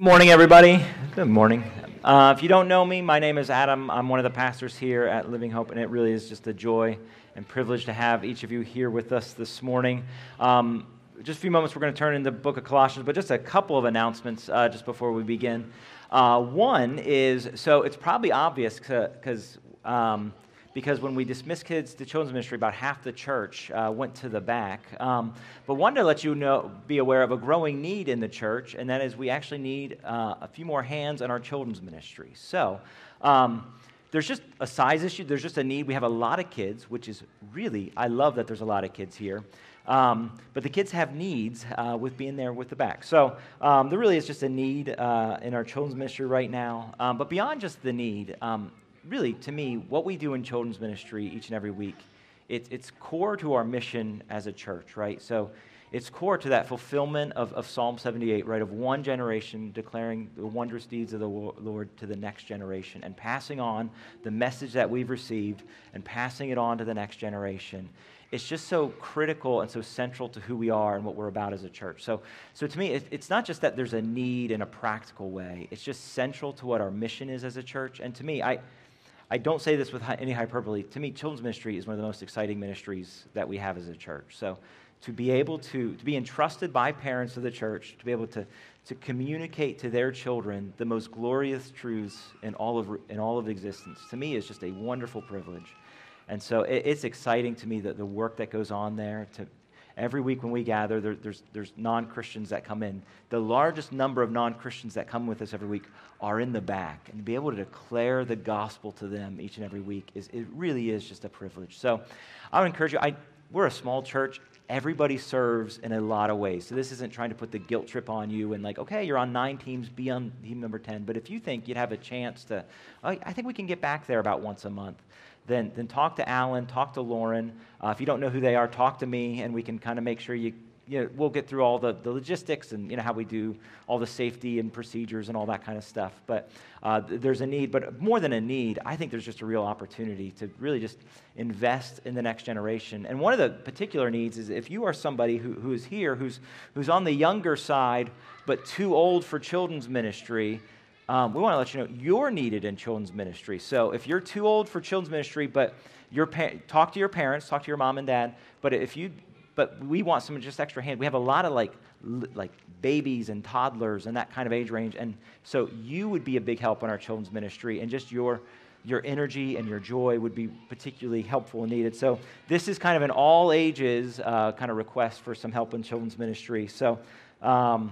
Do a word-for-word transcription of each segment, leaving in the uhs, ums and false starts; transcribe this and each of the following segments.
Morning, everybody. Good morning. Uh, if you don't know me, my name is Adam. I'm one of the pastors here at Living Hope, and it really is just a joy and privilege to have each of you here with us this morning. Um, just a few moments, we're going to turn into the book of Colossians, but just a couple of announcements uh, just before we begin. Uh, one is, so it's probably obvious because um, because when we dismiss kids to children's ministry, about half the church uh, went to the back. Um, but wanted to let you know, be aware of a growing need in the church, and that is we actually need uh, a few more hands in our children's ministry. So um, there's just a size issue. There's just a need. We have a lot of kids, which is really, I love that there's a lot of kids here. Um, but the kids have needs uh, with being there with the back. So um, there really is just a need uh, in our children's ministry right now. Um, but beyond just the need, um, really, to me, what we do in children's ministry each and every week, it, it's core to our mission as a church, right? So it's core to that fulfillment of, of Psalm seventy-eight, right, of one generation declaring the wondrous deeds of the Lord to the next generation and passing on the message that we've received and passing it on to the next generation. It's just so critical and so central to who we are and what we're about as a church. So, so to me, it, it's not just that there's a need in a practical way. It's just central to what our mission is as a church. And to me, I... I don't say this with any hyperbole. To me, children's ministry is one of the most exciting ministries that we have as a church. So to be able to, to be entrusted by parents of the church, to be able to, to communicate to their children the most glorious truths in all of in all of existence, to me is just a wonderful privilege. And so it, it's exciting to me that the work that goes on there. To Every week when we gather, there, there's, there's non-Christians that come in. The largest number of non-Christians that come with us every week are in the back. And to be able to declare the gospel to them each and every week, is it really is just a privilege. So I would encourage you, I, we're a small church. Everybody serves in a lot of ways. So this isn't trying to put the guilt trip on you and like, okay, you're on nine teams, be on team number ten. But if you think you'd have a chance to, I, I think we can get back there about once a month. Then, then talk to Alan, talk to Lauren. Uh, if you don't know who they are, talk to me, and we can kind of make sure you, you know, we'll get through all the, the logistics and, you know, how we do all the safety and procedures and all that kind of stuff. But uh, th- there's a need, but more than a need, I think there's just a real opportunity to really just invest in the next generation. And one of the particular needs is if you are somebody who, who is here, who's who's on the younger side, but too old for children's ministry, Um, we want to let you know you're needed in children's ministry. So if you're too old for children's ministry, but your pa- talk to your parents, talk to your mom and dad. But if you, but we want some just extra hand. We have a lot of like li- like babies and toddlers and that kind of age range, and so you would be a big help in our children's ministry, and just your your energy and your joy would be particularly helpful and needed. So this is kind of an all ages uh, kind of request for some help in children's ministry. So. Um,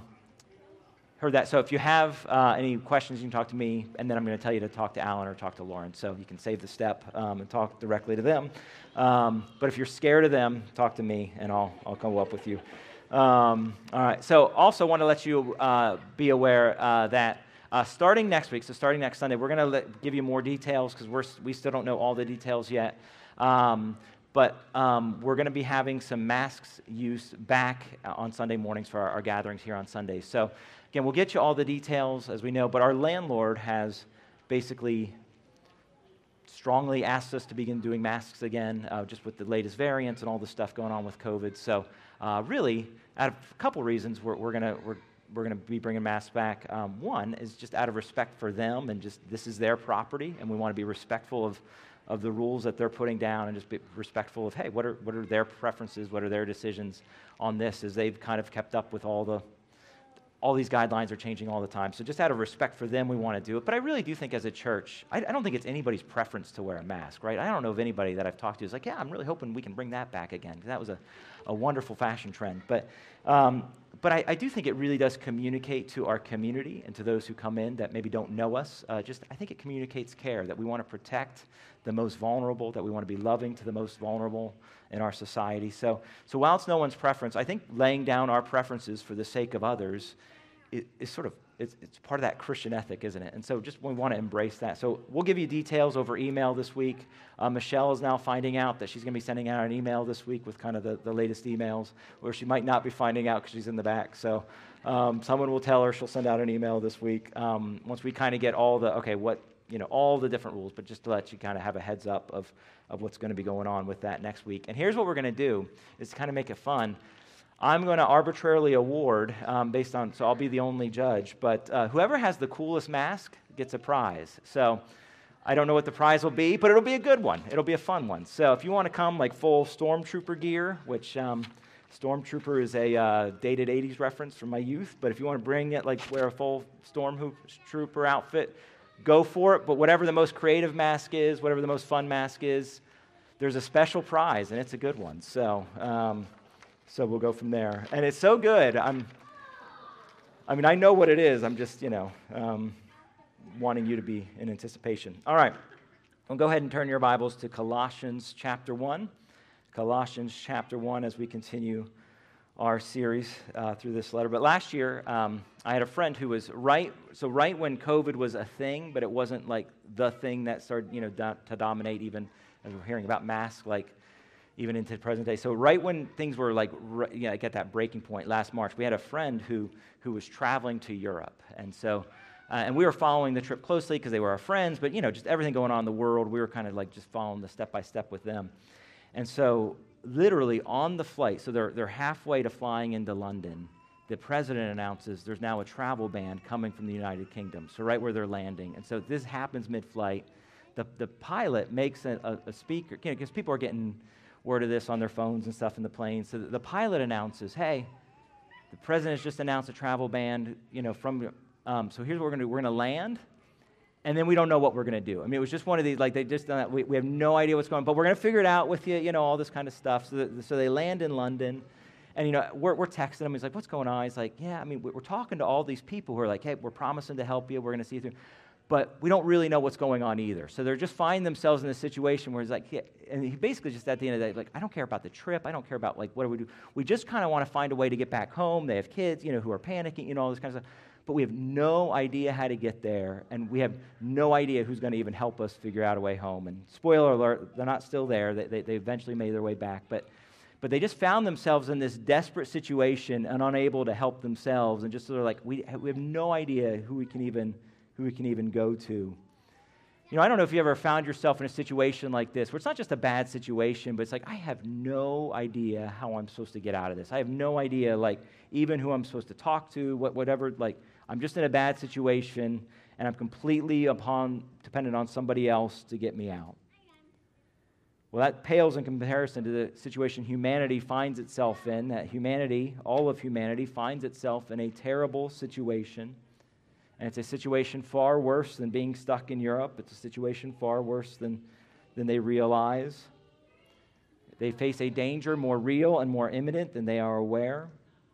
Heard that. So if you have uh, any questions, you can talk to me, and then I'm going to tell you to talk to Alan or talk to Lauren. So you can save the step um, and talk directly to them. Um, but if you're scared of them, talk to me, and I'll I'll come up with you. Um, all right. So also want to let you uh, be aware uh, that uh, starting next week, so starting next Sunday, we're going to give you more details because we're we still don't know all the details yet. Um, But um, we're going to be having some masks use back on Sunday mornings for our, our gatherings here on Sundays. So again, we'll get you all the details as we know, but our landlord has basically strongly asked us to begin doing masks again, uh, just with the latest variants and all the stuff going on with COVID. So uh, really, out of a couple reasons, we're, we're going to we're we're going to be bringing masks back. Um, one is just out of respect for them, and just this is their property, and we want to be respectful of of the rules that they're putting down, and just be respectful of, hey, what are what are their preferences, what are their decisions on this, as they've kind of kept up with all the, all these guidelines are changing all the time. So just out of respect for them, we want to do it. But I really do think as a church, I, I don't think it's anybody's preference to wear a mask, right? I don't know of anybody that I've talked to who's like, yeah, I'm really hoping we can bring that back again, because that was a, a wonderful fashion trend. But um, but I, I do think it really does communicate to our community and to those who come in that maybe don't know us. Uh, just I think it communicates care, that we want to protect the most vulnerable, that we want to be loving to the most vulnerable in our society. So, so while it's no one's preference, I think laying down our preferences for the sake of others is, is sort of, it's, it's part of that Christian ethic, isn't it? And so just we want to embrace that. So we'll give you details over email this week. Uh, Michelle is now finding out that she's going to be sending out an email this week with kind of the, the latest emails, or she might not be finding out because she's in the back. So um, someone will tell her, she'll send out an email this week um, once we kind of get all the, okay, what, you know, all the different rules, but just to let you kind of have a heads up of, of what's going to be going on with that next week. And here's what we're going to do, is to kind of make it fun. I'm going to arbitrarily award um, based on, so I'll be the only judge, but uh, whoever has the coolest mask gets a prize. So I don't know what the prize will be, but it'll be a good one. It'll be a fun one. So if you want to come like full Stormtrooper gear, which um, Stormtrooper is a uh, dated eighties reference from my youth, but if you want to bring it, like wear a full Stormtrooper outfit, go for it. But whatever the most creative mask is, whatever the most fun mask is, there's a special prize, and it's a good one. So um, so we'll go from there. And it's so good. I'm, I mean, I know what it is. I'm just, you know, um, wanting you to be in anticipation. All right. Well, go ahead and turn your Bibles to Colossians chapter one. Colossians chapter one as we continue our series uh, through this letter. But last year, um, I had a friend who was right, so right when COVID was a thing, but it wasn't like the thing that started, you know, do, to dominate even, as we're hearing about masks, like even into the present day. So right when things were like, right, you know, like at that breaking point last March, we had a friend who who was traveling to Europe. And so, uh, and we were following the trip closely because they were our friends, but, you know, just everything going on in the world, we were kind of like just following the step-by-step with them. And so literally on the flight, so they're, they're halfway to flying into London, the president announces there's now a travel ban coming from the United Kingdom, so right where they're landing. And so this happens mid-flight. The, the pilot makes a, a, a speaker, you know, because people are getting word of this on their phones and stuff in the plane. So the, the pilot announces, hey, the president has just announced a travel ban, you know, from, um, so here's what we're going to do. We're going to land, and then we don't know what we're going to do. I mean, it was just one of these, like, they just, uh, we, we have no idea what's going on, but we're going to figure it out with you, you know, all this kind of stuff. So, that, so they land in London, and, you know, we're, we're texting him. He's like, what's going on? He's like, yeah, I mean, we're talking to all these people who are like, hey, we're promising to help you. We're going to see you through. But we don't really know what's going on either. So they're just finding themselves in a situation where he's like, yeah, and he basically just at the end of the day, like, I don't care about the trip. I don't care about, like, what do we do? We just kind of want to find a way to get back home. They have kids, you know, who are panicking, you know, all this kind of stuff. But we have no idea how to get there, and we have no idea who's going to even help us figure out a way home. And spoiler alert, they're not still there. They, they, they eventually made their way back. But, but they just found themselves in this desperate situation and unable to help themselves, and just sort of like, we, we have no idea who we can even who we can even go to. You know, I don't know if you ever found yourself in a situation like this, where it's not just a bad situation, but it's like, I have no idea how I'm supposed to get out of this. I have no idea, like, even who I'm supposed to talk to, what, whatever, like, I'm just in a bad situation, and I'm completely upon, dependent on somebody else to get me out. Well, that pales in comparison to the situation humanity finds itself in, that humanity, all of humanity, finds itself in a terrible situation. And it's a situation far worse than being stuck in Europe. It's a situation far worse than, than they realize. They face a danger more real and more imminent than they are aware.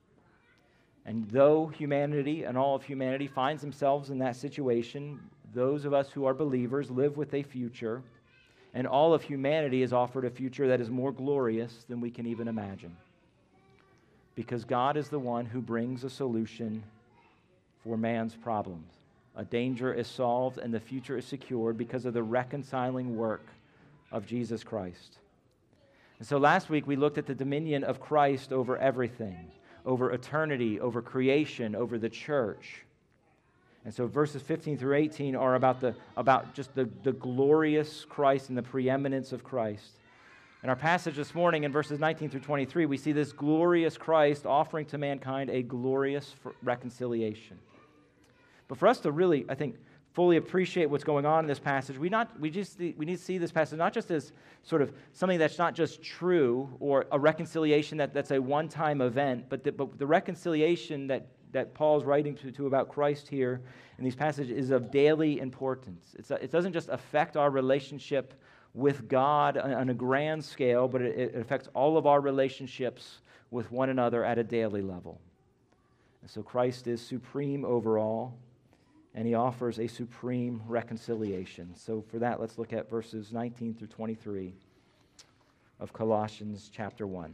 And though humanity and all of humanity finds themselves in that situation, those of us who are believers live with a future, and all of humanity is offered a future that is more glorious than we can even imagine. Because God is the one who brings a solution for man's problems. A danger is solved and the future is secured because of the reconciling work of Jesus Christ. And so last week we looked at the dominion of Christ over everything, over eternity, over creation, over the church. And so verses fifteen through eighteen are about the about just the, the glorious Christ and the preeminence of Christ. In our passage this morning, in verses nineteen through twenty-three, we see this glorious Christ offering to mankind a glorious reconciliation. But for us to really, I think, fully appreciate what's going on in this passage, we not we just we need to see this passage not just as sort of something that's not just true or a reconciliation that, that's a one-time event, but the, but the reconciliation that, that Paul's writing to, to about Christ here in these passages is of daily importance. It's a, it doesn't just affect our relationship with God on a grand scale, but it, it affects all of our relationships with one another at a daily level. And so Christ is supreme over all, and he offers a supreme reconciliation. So for that, let's look at verses nineteen through twenty-three of Colossians chapter one.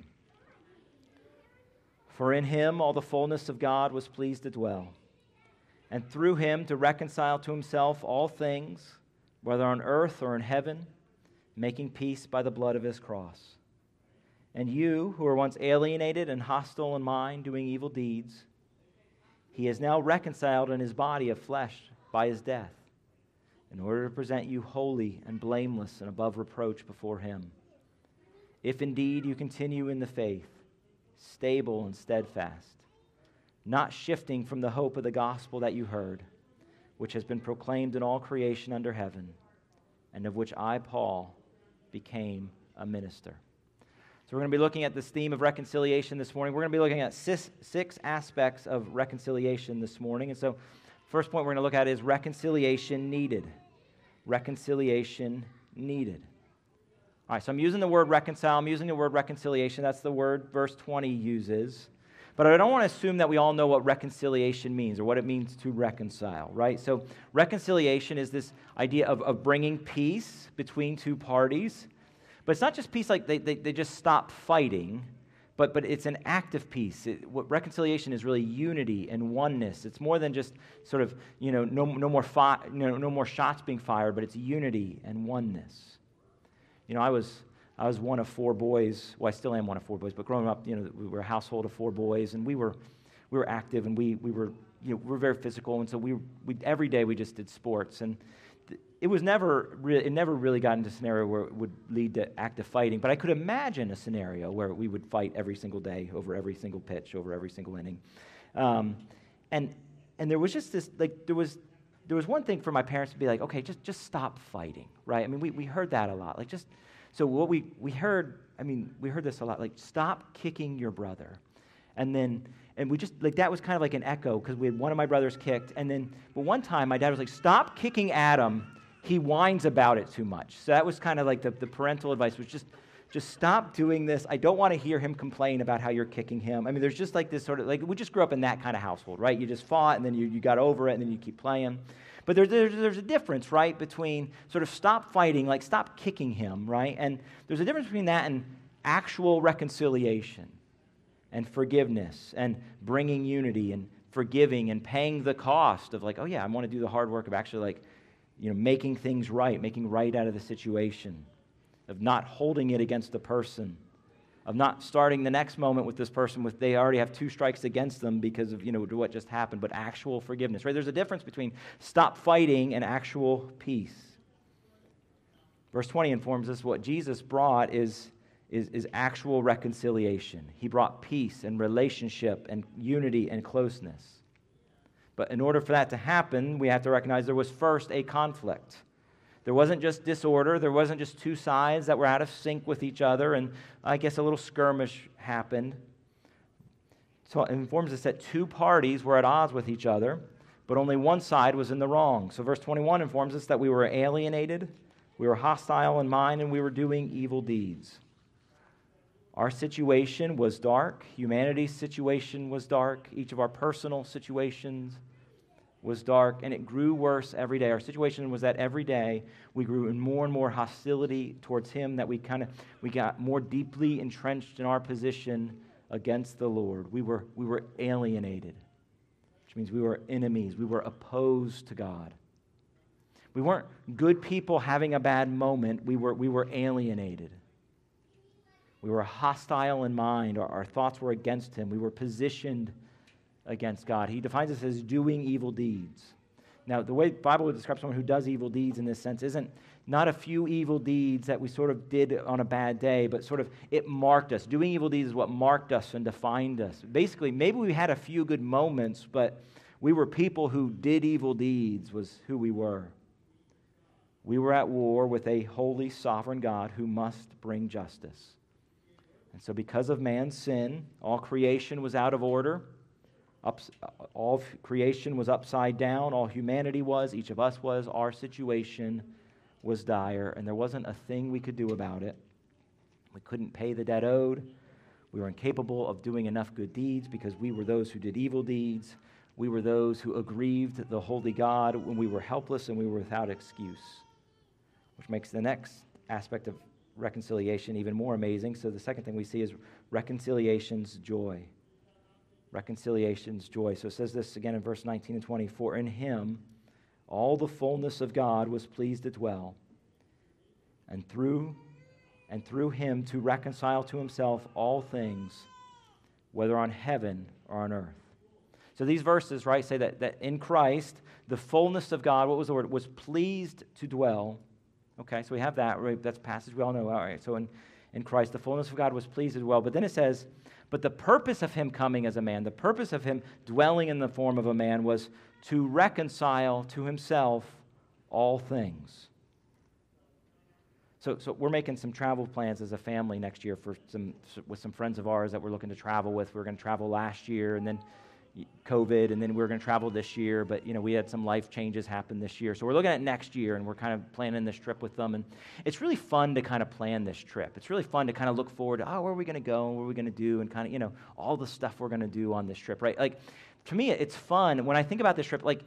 For in him all the fullness of God was pleased to dwell, and through him to reconcile to himself all things, whether on earth or in heaven, making peace by the blood of his cross. And you, who were once alienated and hostile in mind, doing evil deeds, he is now reconciled in his body of flesh by his death, in order to present you holy and blameless and above reproach before him. If indeed you continue in the faith, stable and steadfast, not shifting from the hope of the gospel that you heard, which has been proclaimed in all creation under heaven, and of which I, Paul, became a minister. So we're going to be looking at this theme of reconciliation this morning. We're going to be looking at six, six aspects of reconciliation this morning. And so first point we're going to look at is reconciliation needed. Reconciliation needed. All right, so I'm using the word reconcile. I'm using the word reconciliation. That's the word verse twenty uses. But I don't want to assume that we all know what reconciliation means or what it means to reconcile, right? So reconciliation is this idea of, of bringing peace between two parties. But it's not just peace like they, they, they just stop fighting, but, but it's an active peace. It, what reconciliation is really unity and oneness. It's more than just sort of, you know, no, no, more fi- you know, no more shots being fired, but it's unity and oneness. You know, I was... I was one of four boys. Well, I still am one of four boys. But growing up, you know, we were a household of four boys, and we were, we were active, and we we were, you know, we were very physical, and so we we every day we just did sports, and th- it was never really, it never really got into a scenario where it would lead to active fighting. But I could imagine a scenario where we would fight every single day over every single pitch, over every single inning, um, and and there was just this like there was. There was one thing for my parents to be like, okay, just just stop fighting, right? I mean, we, we heard that a lot, like just. So what we, we heard, I mean, we heard this a lot, like, stop kicking your brother. And then, and we just, like, that was kind of like an echo, because we had one of my brothers kicked, and then, but one time my dad was like, stop kicking Adam, he whines about it too much. So that was kind of like the, the parental advice was just, just stop doing this. I don't want to hear him complain about how you're kicking him. I mean, there's just like this sort of, like, we just grew up in that kind of household, right? You just fought, and then you, you got over it, and then you keep playing. But there, there's, there's a difference, right, between sort of stop fighting, like stop kicking him, right? And there's a difference between that and actual reconciliation and forgiveness and bringing unity and forgiving and paying the cost of like, oh yeah, I want to do the hard work of actually like, you know, making things right, making right out of the situation, of not holding it against the person, of not starting the next moment with this person with they already have two strikes against them because of, you know, what just happened, but actual forgiveness, right? There's a difference between stop fighting and actual peace. Verse twenty informs us what Jesus brought is, is, is actual reconciliation. He brought peace and relationship and unity and closeness. But in order for that to happen, we have to recognize there was first a conflict. There wasn't just disorder. There wasn't just two sides that were out of sync with each other, and I guess a little skirmish happened. So it informs us that two parties were at odds with each other, but only one side was in the wrong. So verse twenty-one informs us that we were alienated, we were hostile in mind, and we were doing evil deeds. Our situation was dark. Humanity's situation was dark. Each of our personal situations was dark, and it grew worse every day. Our situation was that every day we grew in more and more hostility towards him, that we kind of we got more deeply entrenched in our position against the Lord. We were we were alienated, which means we were enemies. We were opposed to God. We weren't good people having a bad moment. We were we were alienated. We were hostile in mind. Our, our thoughts were against him. We were positioned against God. He defines us as doing evil deeds. Now, the way the Bible would describe someone who does evil deeds in this sense isn't not a few evil deeds that we sort of did on a bad day, but sort of it marked us. Doing evil deeds is what marked us and defined us. Basically, maybe we had a few good moments, but we were people who did evil deeds was who we were. We were at war with a holy, sovereign God who must bring justice. And so because of man's sin, all creation was out of order. Ups, all creation was upside down. All humanity was. Each of us was. Our situation was dire, and there wasn't a thing we could do about it. We couldn't pay the debt owed. We were incapable of doing enough good deeds because we were those who did evil deeds. We were those who aggrieved the holy God when we were helpless and we were without excuse, which makes the next aspect of reconciliation even more amazing. So the second thing we see is reconciliation's joy. Reconciliation's joy. So it says this again in verse nineteen and twenty, for in him all the fullness of God was pleased to dwell, and through and through him to reconcile to himself all things, whether on heaven or on earth. So these verses, right, say that, that in Christ, the fullness of God, what was the word? Was pleased to dwell. Okay, so we have that. Right? That's a passage we all know. All right, so in, in Christ. The fullness of God was pleased as well. But then it says, but the purpose of him coming as a man, the purpose of him dwelling in the form of a man was to reconcile to himself all things. So, so we're making some travel plans as a family next year for some with some friends of ours that we're looking to travel with. We were going to travel last year, and then COVID, and then we were going to travel this year, but, you know, we had some life changes happen this year. So we're looking at next year, and we're kind of planning this trip with them. And it's really fun to kind of plan this trip. It's really fun to kind of look forward to, oh, where are we going to go, and what are we going to do, and kind of, you know, all the stuff we're going to do on this trip, right? Like, to me, it's fun. When I think about this trip, like,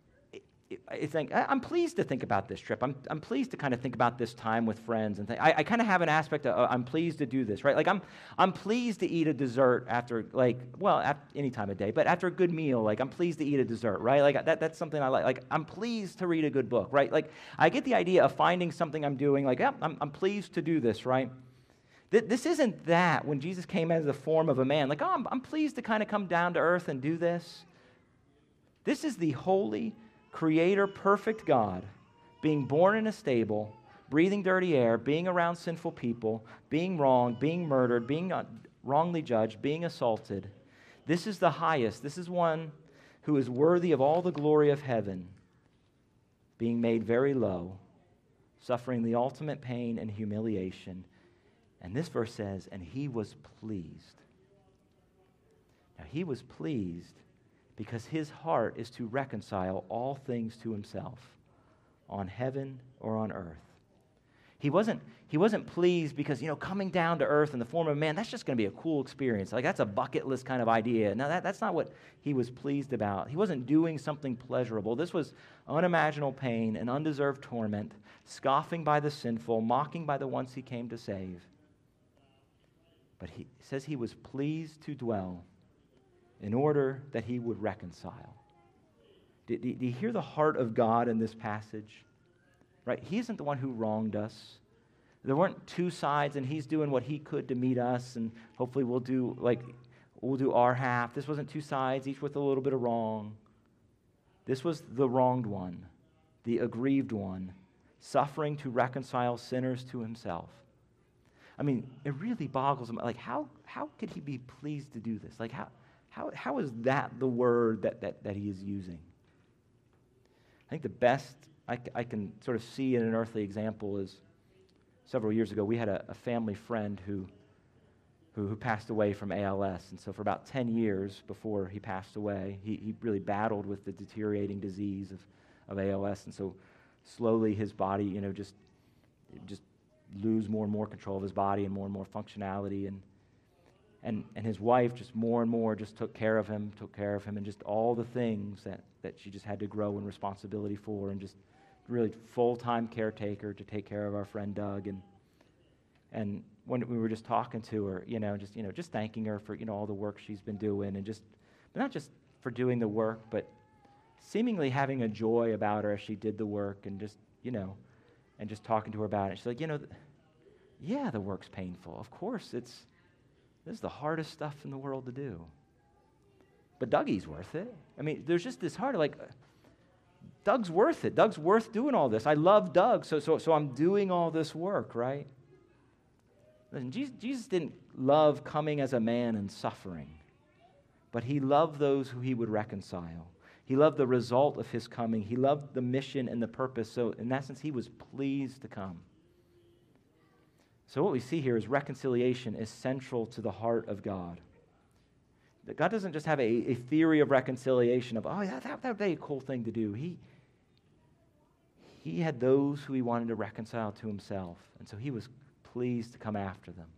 I think I'm pleased to think about this trip. I'm I'm pleased to kind of think about this time with friends and th- I, I kind of have an aspect of uh, I'm pleased to do this, right? Like I'm I'm pleased to eat a dessert after like well at any time of day, but after a good meal, like I'm pleased to eat a dessert, right? Like that that's something I like. Like I'm pleased to read a good book, right? Like I get the idea of finding something I'm doing. Like yeah, I'm I'm pleased to do this, right? Th- this isn't that when Jesus came as the form of a man. Like oh, I'm I'm pleased to kind of come down to earth and do this. This is the holy Creator, perfect God, being born in a stable, breathing dirty air, being around sinful people, being wronged, being murdered, being wrongly judged, being assaulted. This is the highest. This is one who is worthy of all the glory of heaven, being made very low, suffering the ultimate pain and humiliation. And this verse says, and he was pleased. Now, he was pleased because his heart is to reconcile all things to himself, on heaven or on earth. He wasn't, he wasn't pleased because, you know, coming down to earth in the form of a man, that's just going to be a cool experience. Like, that's a bucket list kind of idea. No, that, that's not what he was pleased about. He wasn't doing something pleasurable. This was unimaginable pain and undeserved torment, scoffing by the sinful, mocking by the ones he came to save. But he says he was pleased to dwell in order that he would reconcile. Do, do, do you hear the heart of God in this passage? Right? He isn't the one who wronged us. There weren't two sides, and he's doing what he could to meet us, and hopefully we'll do like we'll do our half. This wasn't two sides, each with a little bit of wrong. This was the wronged one, the aggrieved one, suffering to reconcile sinners to himself. I mean, it really boggles him. Like, how how could he be pleased to do this? Like, how how how is that the word that that, that he is using? I think the best I, I can sort of see in an earthly example is several years ago we had a, a family friend who, who who passed away from A L S, and so for about ten years before he passed away, he, he really battled with the deteriorating disease of, of A L S, and so slowly his body, you know, just just lose more and more control of his body and more and more functionality, and and and his wife just more and more just took care of him, took care of him, and just all the things that, that she just had to grow in responsibility for, and just really full-time caretaker to take care of our friend Doug. And and when we were just talking to her, you know, just you know, just thanking her for, you know, all the work she's been doing, and just but not just for doing the work, but seemingly having a joy about her as she did the work, and just, you know, and just talking to her about it. She's like, you know, yeah, the work's painful. Of course, it's this is the hardest stuff in the world to do. But Dougie's worth it. I mean, there's just this heart of like, Doug's worth it. Doug's worth doing all this. I love Doug, so so so I'm doing all this work, right? Listen, Jesus, Jesus didn't love coming as a man and suffering, but he loved those who he would reconcile. He loved the result of his coming. He loved the mission and the purpose. So in that sense, he was pleased to come. So what we see here is reconciliation is central to the heart of God. That God doesn't just have a, a theory of reconciliation of, oh, yeah, that, that would be a cool thing to do. He, he had those who he wanted to reconcile to himself, and so he was pleased to come after them.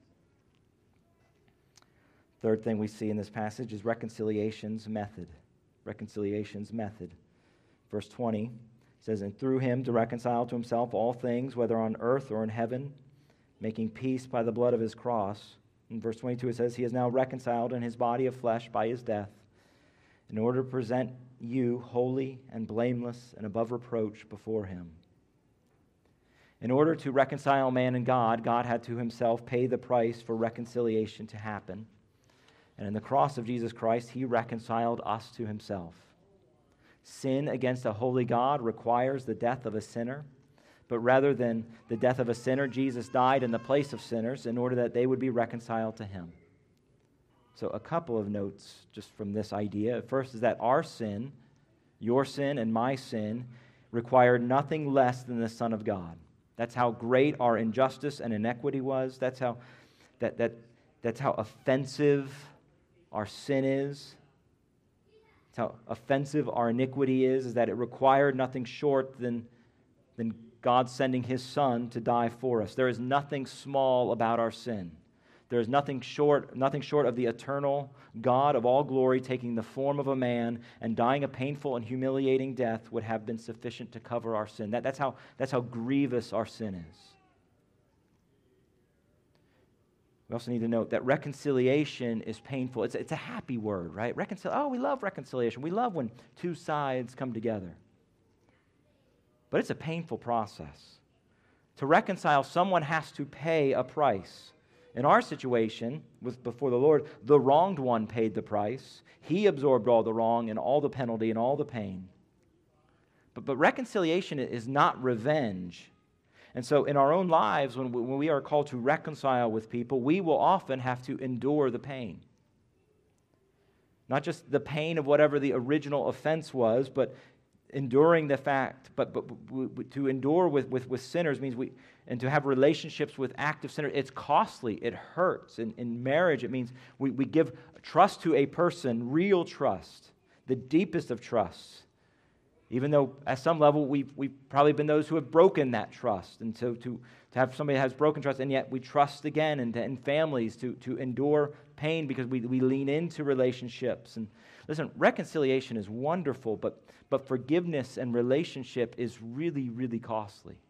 Third thing we see in this passage is reconciliation's method. Reconciliation's method. Verse twenty says, and through him to reconcile to himself all things, whether on earth or in heaven, making peace by the blood of his cross. In verse twenty-two, it says, he is now reconciled in his body of flesh by his death, in order to present you holy and blameless and above reproach before him. In order to reconcile man and God, God had to himself pay the price for reconciliation to happen. And in the cross of Jesus Christ, he reconciled us to himself. Sin against a holy God requires the death of a sinner, But rather than the death of a sinner, Jesus died in the place of sinners in order that they would be reconciled to him. So a couple of notes just from this idea. First is that our sin, your sin and my sin, required nothing less than the Son of God. That's how great our injustice and inequity was. That's how that that that's how offensive our sin is. That's how offensive our iniquity is, is that it required nothing short than, than God sending his Son to die for us. There is nothing small about our sin. There is nothing short, nothing short of the eternal God of all glory taking the form of a man and dying a painful and humiliating death would have been sufficient to cover our sin. That, that's how, that's how grievous our sin is. We also need to note that reconciliation is painful. It's, it's a happy word, right? Reconcil- oh, we love reconciliation. We love when two sides come together. But it's a painful process. To reconcile, someone has to pay a price. In our situation, with before the Lord, the wronged one paid the price. He absorbed all the wrong and all the penalty and all the pain. But, but reconciliation is not revenge. And so in our own lives, when we, when we are called to reconcile with people, we will often have to endure the pain. Not just the pain of whatever the original offense was, but enduring the fact, but, but, but to endure with, with, with sinners means we, and to have relationships with active sinners, it's costly, it hurts. In, in marriage, it means we, we give trust to a person, real trust, the deepest of trusts. Even though at some level we've, we've probably been those who have broken that trust. And so to, to have somebody that has broken trust, and yet we trust again, and in families to, to endure pain because we, we lean into relationships. And listen, reconciliation is wonderful, but, but forgiveness and relationship is really, really costly.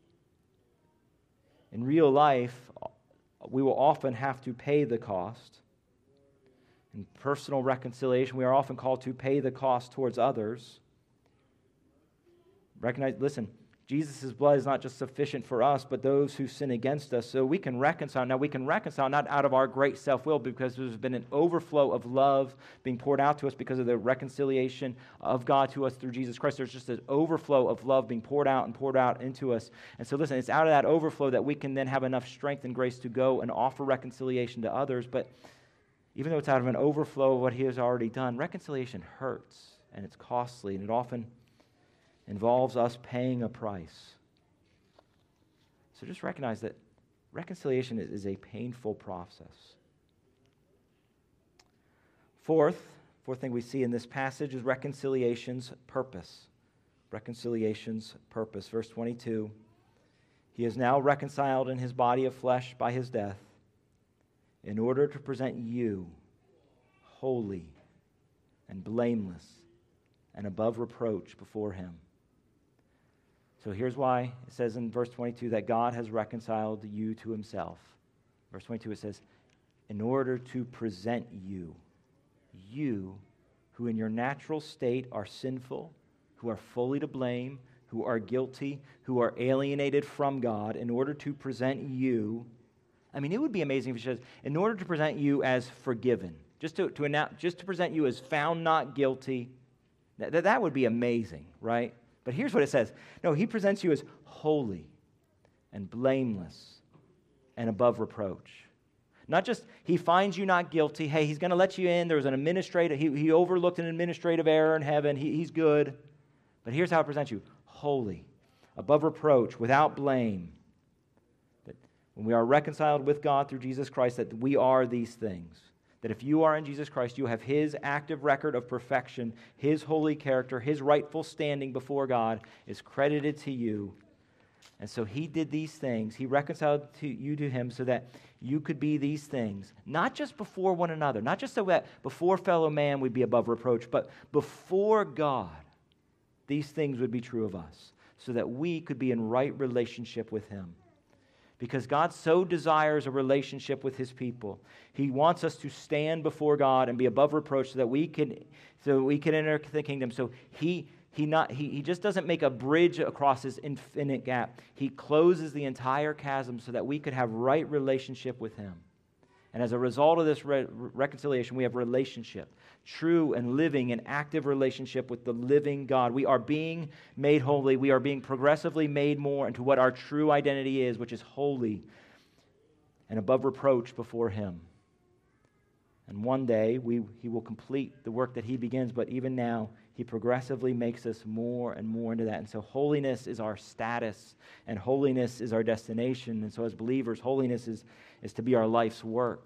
In real life, we will often have to pay the cost. In personal reconciliation, we are often called to pay the cost towards others. Recognize, listen, Jesus' blood is not just sufficient for us, but those who sin against us. So we can reconcile. Now, we can reconcile not out of our great self-will, because there's been an overflow of love being poured out to us because of the reconciliation of God to us through Jesus Christ. There's just an overflow of love being poured out and poured out into us. And so, listen, it's out of that overflow that we can then have enough strength and grace to go and offer reconciliation to others. But even though it's out of an overflow of what he has already done, reconciliation hurts, and it's costly, and it often involves us paying a price. So just recognize that reconciliation is, is a painful process. Fourth, fourth thing we see in this passage is reconciliation's purpose. Reconciliation's purpose. Verse twenty-two, he is now reconciled in his body of flesh by his death in order to present you holy and blameless and above reproach before him. So here's why it says in verse twenty-two that God has reconciled you to himself. Verse twenty-two, it says, in order to present you, you who in your natural state are sinful, who are fully to blame, who are guilty, who are alienated from God, in order to present you. I mean, it would be amazing if it says, in order to present you as forgiven, just to, to announce, just to present you as found not guilty. That, that would be amazing, right? But here's what it says. No, he presents you as holy and blameless and above reproach. Not just he finds you not guilty. Hey, he's going to let you in. There was an administrative, he, he overlooked an administrative error in heaven. He, he's good. But here's how it presents you. Holy, above reproach, without blame. That when we are reconciled with God through Jesus Christ, that we are these things. That if you are in Jesus Christ, you have his active record of perfection, his holy character, his rightful standing before God is credited to you. And so he did these things. He reconciled to you to him so that you could be these things, not just before one another, not just so that before fellow man we'd be above reproach, but before God, these things would be true of us, so that we could be in right relationship with him. Because God so desires a relationship with his people. He wants us to stand before God and be above reproach so that we can, so we can enter the kingdom. So he he not he, he just doesn't make a bridge across this infinite gap. He closes the entire chasm so that we could have right relationship with him. And as a result of this re- reconciliation, we have relationship. true and living and active relationship with the living God. We are being made holy. We are being progressively made more into what our true identity is, which is holy and above reproach before Him. And one day, we, He will complete the work that He begins, but even now, He progressively makes us more and more into that. And so holiness is our status, and holiness is our destination. And so as believers, holiness is, is to be our life's work.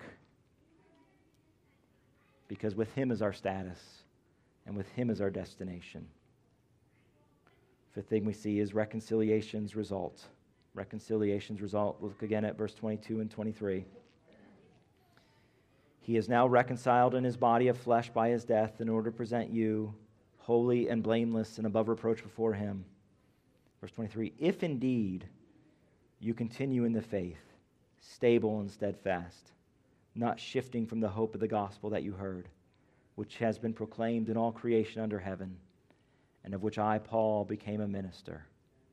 Because with Him is our status, and with Him is our destination. Fifth thing we see is reconciliation's result. Reconciliation's result. Look again at verse twenty-two and twenty-three. He is now reconciled in His body of flesh by His death in order to present you holy and blameless and above reproach before Him. Verse twenty-three, if indeed you continue in the faith, stable and steadfast, not shifting from the hope of the gospel that you heard, which has been proclaimed in all creation under heaven, and of which I, Paul, became a minister.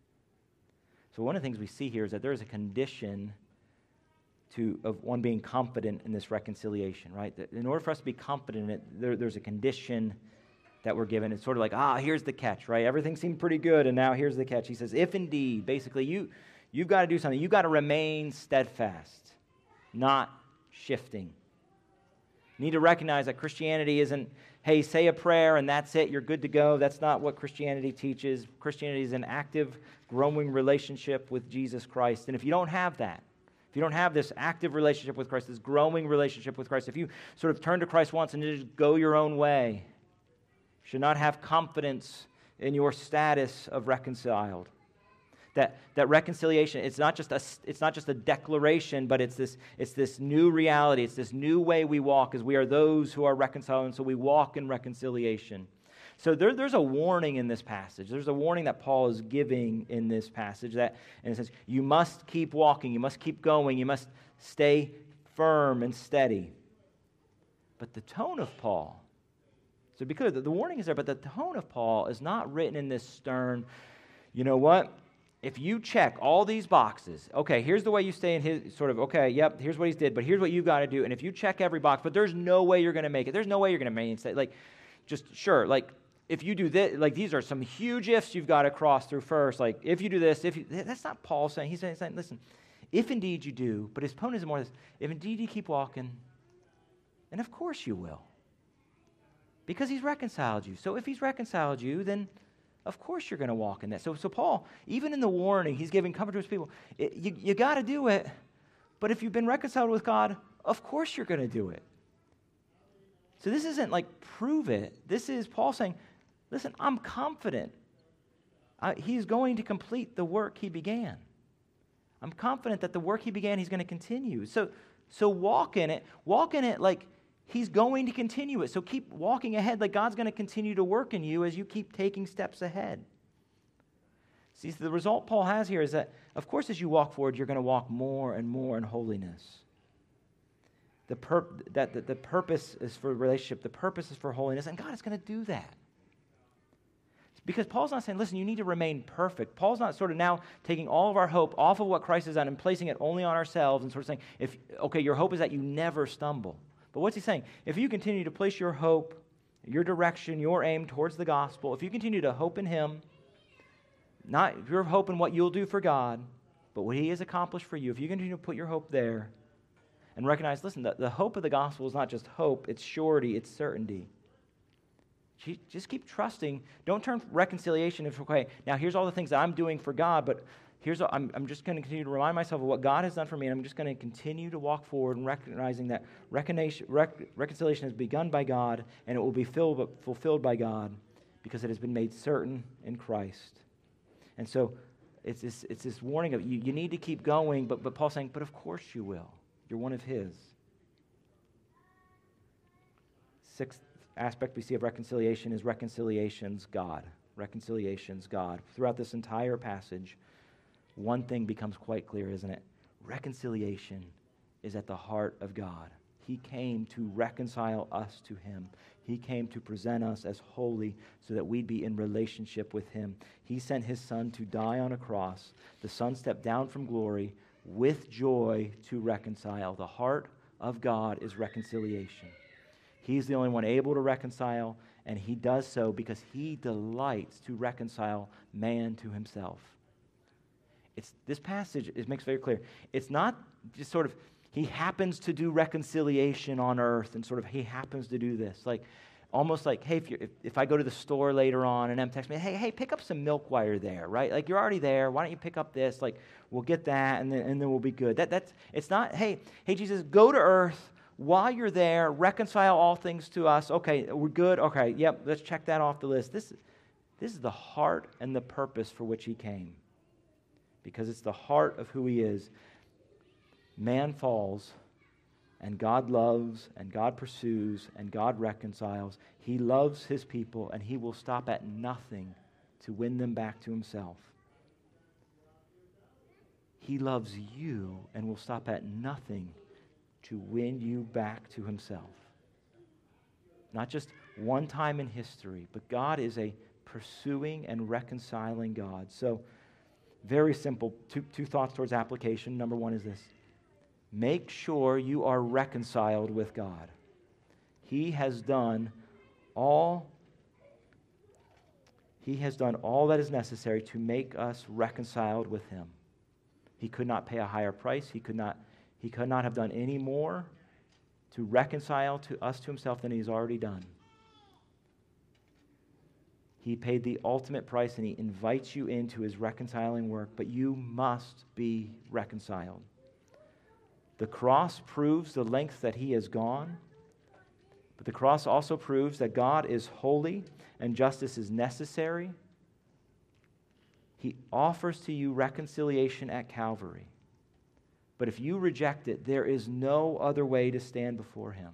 So one of the things we see here is that there is a condition to of one being confident in this reconciliation, right? That in order for us to be confident in it, there, there's a condition that we're given. It's sort of like, ah, here's the catch, right? Everything seemed pretty good, and now here's the catch. He says, if indeed, basically, you, you've got to do something. You've got to remain steadfast, not shifting. You need to recognize that Christianity isn't, hey, say a prayer and that's it, you're good to go. That's not what Christianity teaches. Christianity is an active, growing relationship with Jesus Christ. And if you don't have that, if you don't have this active relationship with Christ, this growing relationship with Christ, if you sort of turn to Christ once and just go your own way, you should not have confidence in your status of reconciled. That that reconciliation, it's not just a it's not just a declaration, but it's this it's this new reality. It's this new way we walk, as we are those who are reconciled, and so we walk in reconciliation. So there, there's a warning in this passage. There's a warning that Paul is giving in this passage that, in a sense, you must keep walking, you must keep going, you must stay firm and steady. But the tone of Paul, so be clear, the, the warning is there, but the tone of Paul is not written in this stern, you know what? If you check all these boxes, okay, here's the way you stay in his sort of, okay, yep, here's what he's did, but here's what you've got to do. And if you check every box, but there's no way you're going to make it. There's no way you're going to make it. Like, just sure, like, if you do this, like, these are some huge ifs you've got to cross through first. Like, if you do this, if you, that's not Paul saying. He's saying, saying, listen, if indeed you do, but his tone is more this, if indeed you keep walking, and of course you will. Because he's reconciled you. So if he's reconciled you, then of course you're going to walk in that. So, so Paul, even in the warning, he's giving comfort to his people. It, you you got to do it. But if you've been reconciled with God, of course you're going to do it. So this isn't like prove it. This is Paul saying, listen, I'm confident. I, he's going to complete the work he began. I'm confident that the work he began, he's going to continue. So, so walk in it. Walk in it like he's going to continue it. So keep walking ahead like God's going to continue to work in you as you keep taking steps ahead. See, so the result Paul has here is that, of course, as you walk forward, you're going to walk more and more in holiness. The, pur- that, the, the purpose is for relationship. The purpose is for holiness, and God is going to do that. Because Paul's not saying, listen, you need to remain perfect. Paul's not sort of now taking all of our hope off of what Christ has done and placing it only on ourselves and sort of saying, if okay, your hope is that you never stumble. But what's he saying? If you continue to place your hope, your direction, your aim towards the gospel, if you continue to hope in Him, not your hope in what you'll do for God, but what He has accomplished for you, if you continue to put your hope there and recognize, listen, the, the hope of the gospel is not just hope, it's surety, it's certainty. Just keep trusting. Don't turn reconciliation into, okay, now here's all the things that I'm doing for God, but here's I'm, I'm just going to continue to remind myself of what God has done for me, and I'm just going to continue to walk forward and recognizing that recon- rec- reconciliation has begun by God, and it will be filled, fulfilled by God because it has been made certain in Christ. And so it's this, it's this warning of you, you need to keep going, but, but Paul's saying, but of course you will. You're one of His. Sixth aspect we see of reconciliation is reconciliation's God. Reconciliation's God. Throughout this entire passage, one thing becomes quite clear, isn't it? Reconciliation is at the heart of God. He came to reconcile us to Him. He came to present us as holy so that we'd be in relationship with Him. He sent His Son to die on a cross. The Son stepped down from glory with joy to reconcile. The heart of God is reconciliation. He's the only one able to reconcile, and he does so because he delights to reconcile man to himself. It's, this passage it makes very clear. It's not just sort of, he happens to do reconciliation on earth, and sort of he happens to do this. Like, almost like, hey, if, you're, if, if I go to the store later on and Em texts me, hey, hey, pick up some milk while you're there, right? Like, you're already there. Why don't you pick up this? Like, we'll get that, and then, and then we'll be good. That, that's, it's not, hey, hey, Jesus, go to earth while you're there, reconcile all things to us. Okay, we're good. Okay, yep, let's check that off the list. This, this is the heart and the purpose for which he came, because it's the heart of who he is. Man falls, and God loves, and God pursues, and God reconciles. He loves his people, and he will stop at nothing to win them back to himself. He loves you and will stop at nothing to win you back to himself. Not just one time in history, but God is a pursuing and reconciling God. So, very simple, two, two thoughts towards application. Number one is this. Make sure you are reconciled with God. He has done all He has done all that is necessary to make us reconciled with him. He could not pay a higher price. He could not, he could not have done any more to reconcile to us to himself than he's already done. He paid the ultimate price, and he invites you into his reconciling work, but you must be reconciled. The cross proves the length that he has gone, but the cross also proves that God is holy and justice is necessary. He offers to you reconciliation at Calvary. But if you reject it, there is no other way to stand before him.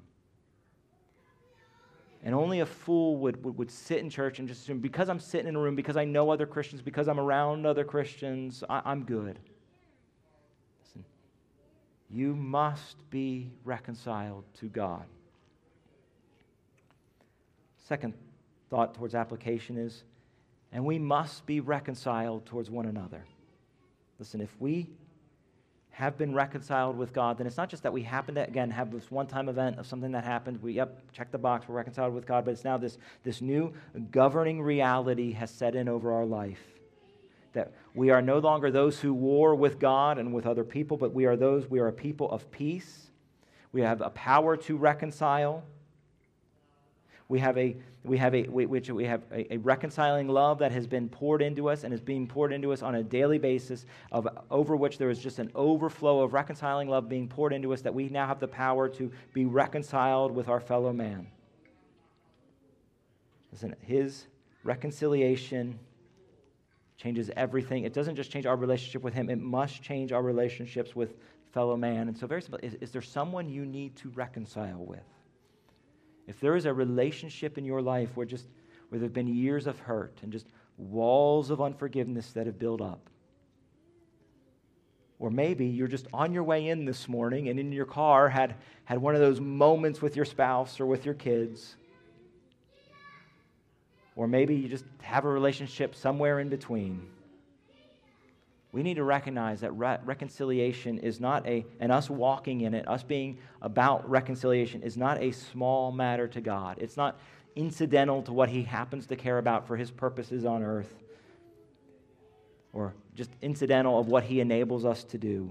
And only a fool would, would, would sit in church and just assume, because I'm sitting in a room, because I know other Christians, because I'm around other Christians, I, I'm good. Listen, you must be reconciled to God. Second thought towards application is, and we must be reconciled towards one another. Listen, if we have been reconciled with God, then it's not just that we happen to, again, have this one-time event of something that happened. We, yep, check the box, we're reconciled with God, but it's now this, this new governing reality has set in over our life. That we are no longer those who war with God and with other people, but we are those, we are a people of peace. We have a power to reconcile. We have a we have a which we have a, a reconciling love that has been poured into us and is being poured into us on a daily basis, of over which there is just an overflow of reconciling love being poured into us, that we now have the power to be reconciled with our fellow man. Listen, his reconciliation changes everything. It doesn't just change our relationship with him, it must change our relationships with fellow man. And so very simple, is, is there someone you need to reconcile with? If there is a relationship in your life where just where there have been years of hurt and just walls of unforgiveness that have built up, or maybe you're just on your way in this morning and in your car had, had one of those moments with your spouse or with your kids, or maybe you just have a relationship somewhere in between. We need to recognize that re- reconciliation is not a, and us walking in it, us being about reconciliation is not a small matter to God. It's not incidental to what he happens to care about for his purposes on earth, or just incidental of what he enables us to do.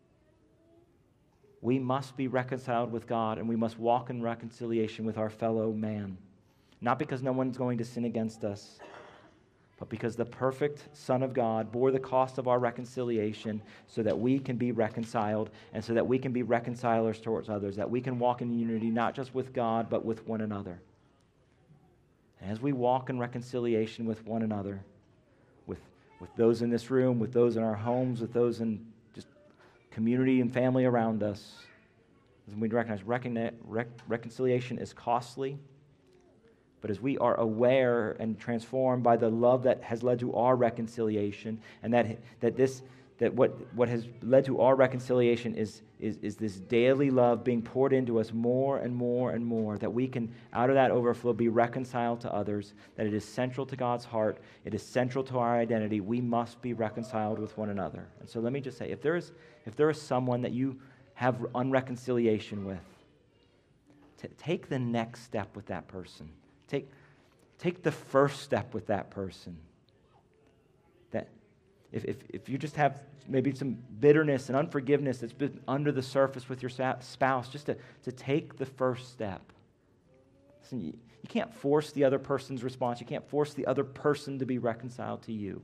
We must be reconciled with God, and we must walk in reconciliation with our fellow man. Not because no one's going to sin against us, but because the perfect Son of God bore the cost of our reconciliation so that we can be reconciled, and so that we can be reconcilers towards others, that we can walk in unity not just with God, but with one another. And as we walk in reconciliation with one another, with, with those in this room, with those in our homes, with those in just community and family around us, we recognize recon- rec- reconciliation is costly. But as we are aware and transformed by the love that has led to our reconciliation, and that that this that what, what has led to our reconciliation is, is, is this daily love being poured into us more and more and more, that we can, out of that overflow, be reconciled to others, that it is central to God's heart, it is central to our identity. We must be reconciled with one another. And so let me just say, if there is if there is someone that you have unreconciliation with, T- take the next step with that person. Take, take the first step with that person. That if, if, if you just have maybe some bitterness and unforgiveness that's been under the surface with your spouse, just to, to take the first step. Listen, you, you can't force the other person's response. You can't force the other person to be reconciled to you.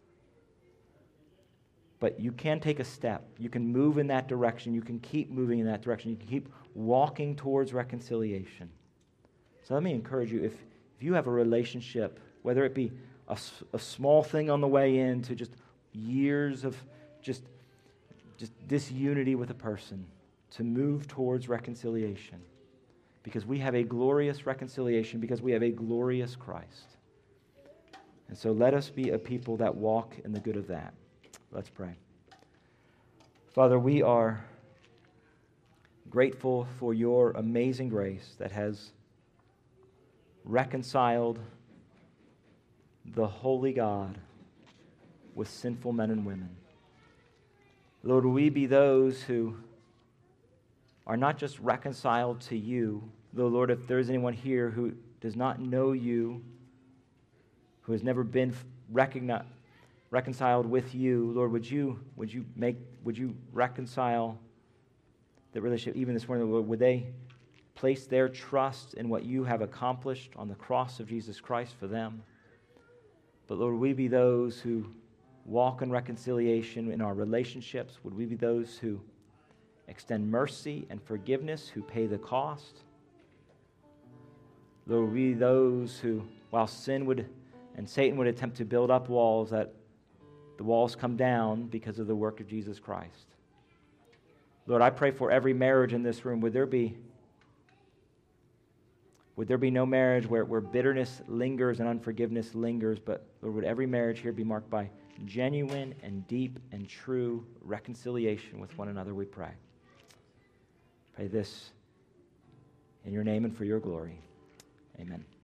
But you can take a step. You can move in that direction. You can keep moving in that direction. You can keep walking towards reconciliation. So let me encourage you, if, if you have a relationship, whether it be a, a small thing on the way in to just years of just, just disunity with a person, to move towards reconciliation. Because we have a glorious reconciliation, because we have a glorious Christ. And so let us be a people that walk in the good of that. Let's pray. Father, we are grateful for your amazing grace that has reconciled the holy God with sinful men and women. Lord, we be those who are not just reconciled to you, though, Lord, if there is anyone here who does not know you, who has never been recognized, reconciled with you, Lord, would you would you make would you reconcile the relationship even this morning? Lord, would they place their trust in what you have accomplished on the cross of Jesus Christ for them? But Lord, would we be those who walk in reconciliation in our relationships? Would we be those who extend mercy and forgiveness, who pay the cost? Lord, would we be those who, while sin would and Satan would attempt to build up walls, that the walls come down because of the work of Jesus Christ. Lord, I pray for every marriage in this room. Would there be, would there be no marriage where, where bitterness lingers and unforgiveness lingers, but Lord, would every marriage here be marked by genuine and deep and true reconciliation with one another, we pray. Pray this in your name and for your glory. Amen.